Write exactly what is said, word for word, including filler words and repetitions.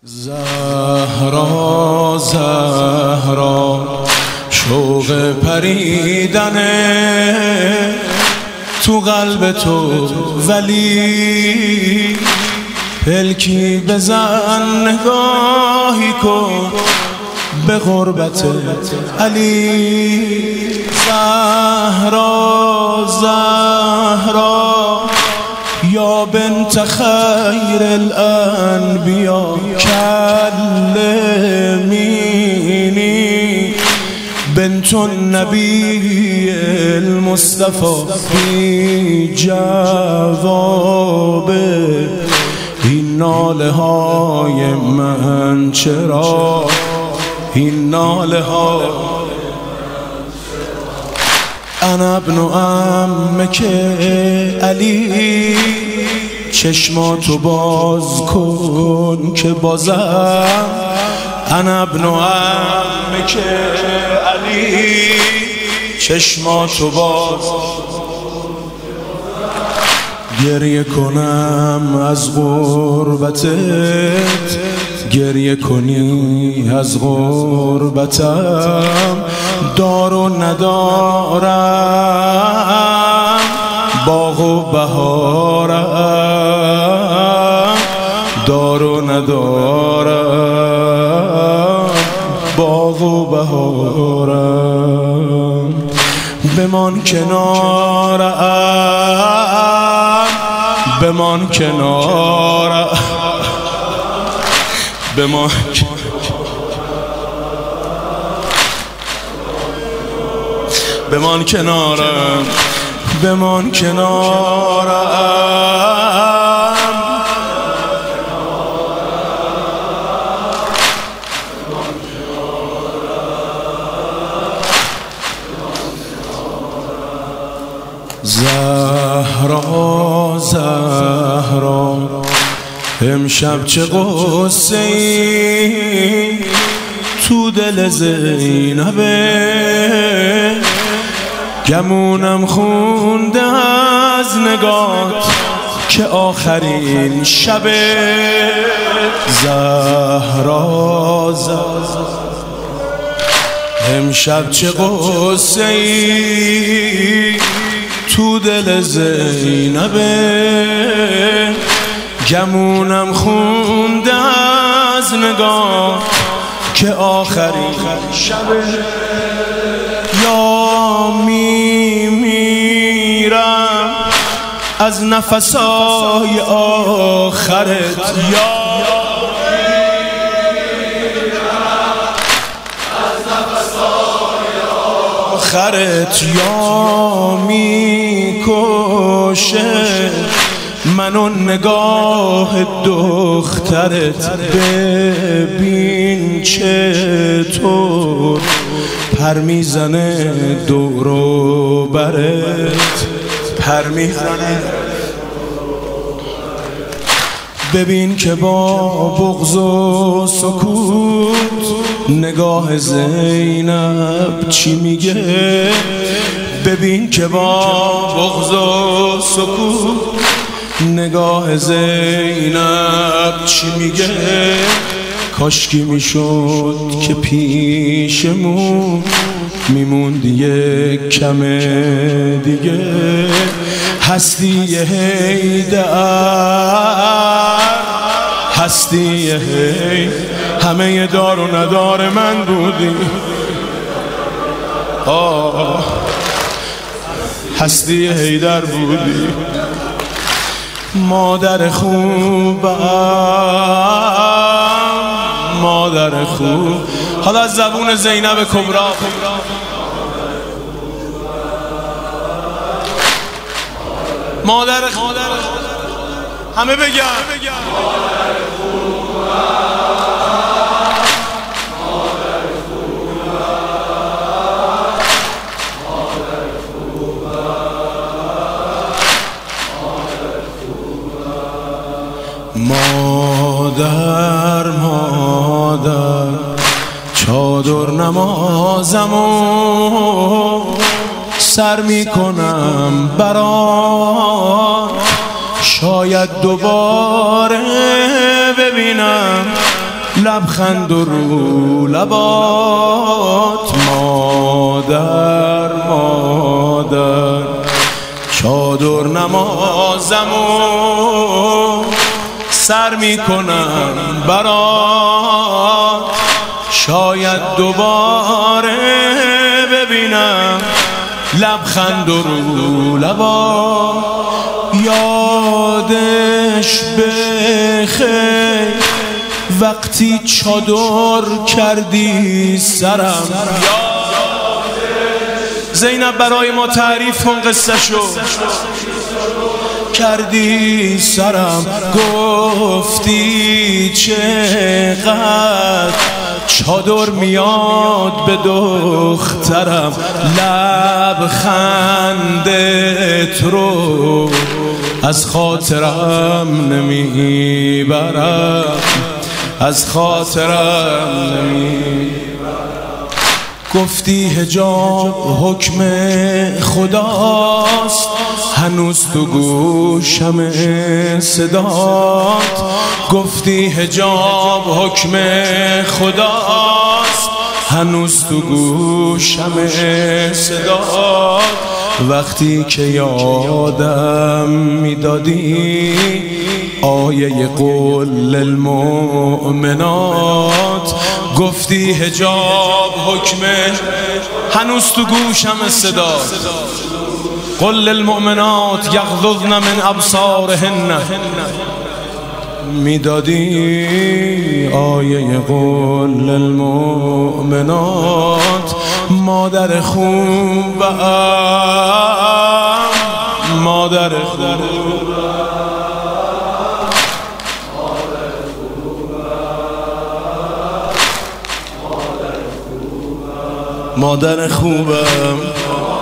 زهرا زهرا شوق پریدنه تو قلب تو، ولی پلکی بزن نگاهی کن به غربت علی. زهرا زهرا یا بنت خیر الانبیا کلمینی بنت النبی المصطفى بی جواب این ناله های من چرا، این ناله ها انا ابن عمک علی. چشماتو باز کن که بازم انا ابن عمک علی. چشماتو باز گریه کنم از غربتت، گریه کنی از غربتم. دار و ندارم باغ و بهارم، دار و ندارم باغ و بهارم. بمان کنارم، بمان کنارم، بمان بمان کنارم، بمان کنارم. زهرا زهرا امشب چه غصه ای تو دل زینبه، گمونم خونده از نگات که آخرین شبه. زهرا زهرا امشب چه غصه ای تو دل زینبه، گمونم خونده از نگاه که آخرین شبه. یا می میرم از نفسای آخرت، یا آخرت، یا می کشه منو نگاه دخترت. ببین چطور پر میزنه دور و برت، پر میزنه. ببین که با بغض و سکوت نگاه زینب چی میگه. ببین که با بغض و سکوت نگاه زینب چی میگه. کاشکی میشد که پیشمون میموند یک کم دیگه. هستی حیدر، هستی هی همه دار و ندار من بودی. آه هستی حیدر بودی. مادر خوبم، مادر خوب. حالا از زبون زینب کبرا مادر خوب، همه بگن مادر مادر مادر چادر نمازمو سر میکنم برات، شاید دوباره ببینم لبخند و رو لبات مادر مادر چادر نمازم و سر میکنم برات شاید دوباره ببینم لبخند و رو لبات یادش بخیر وقتی چادر کردی سرم زینب برای ما تعریف کن قصه شو کردی سرم گفتی چقدر چادر میاد به دخترم لبخندت رو از خاطرم نمیبرم از خاطرم نمیبرم گفتی حجاب حکم خداست هنوز تو گوشم صدات گفتی حجاب حکم خداست هنوز تو گوشم صدات وقتی که یادم میدادی آیه قل للمؤمنات گفتی حجاب حکم هنوز تو گوشم صدا قل للمؤمنات یغضضن من ابصارهن میدادی آیه قل للمؤمنات مادر خوبم مادر خوبم مادر خوبم